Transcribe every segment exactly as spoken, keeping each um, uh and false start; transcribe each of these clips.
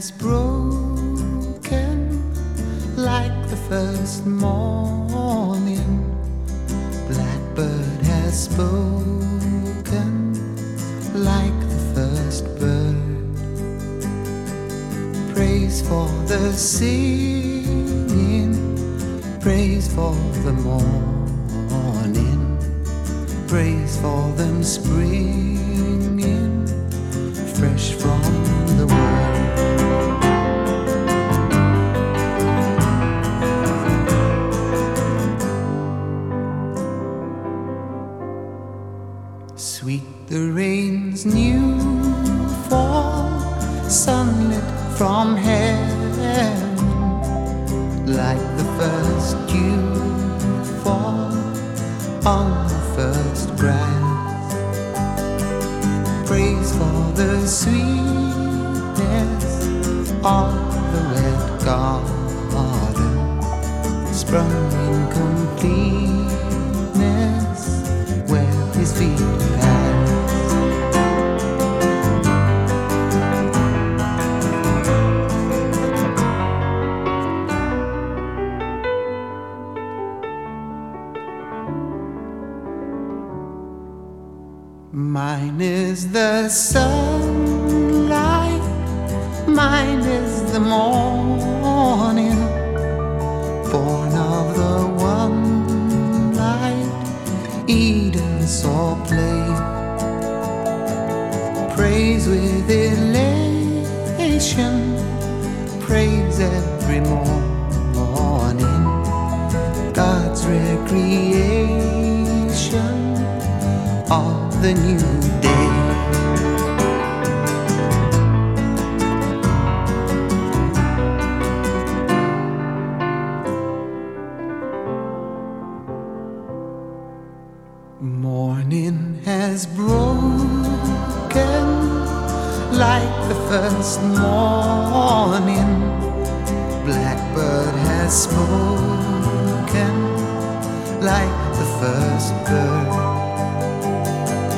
has broken like the first morning. Blackbird has spoken like the first bird. Praise for the singing, praise for the morning, praise for them springing fresh from the world. Sweet the rain's new fall, sunlit from heaven, like the first dew fall on the first grass. Praise for the sweetness of the wet garden, sprung in completeness where his feet pass. Mine is the sunlight, mine is the morning, born of the one light Eden saw play. Praise with elation, praise every morning, God's recreation of the new day. Morning has broken like the first morning. Blackbird has spoken like the first bird.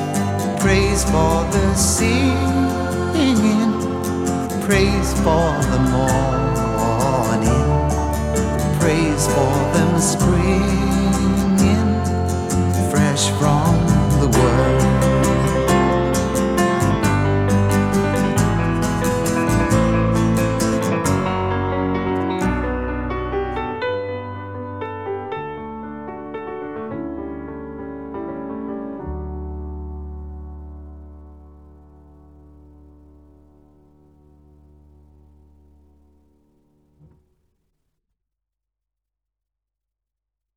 Praise for the singing, praise for the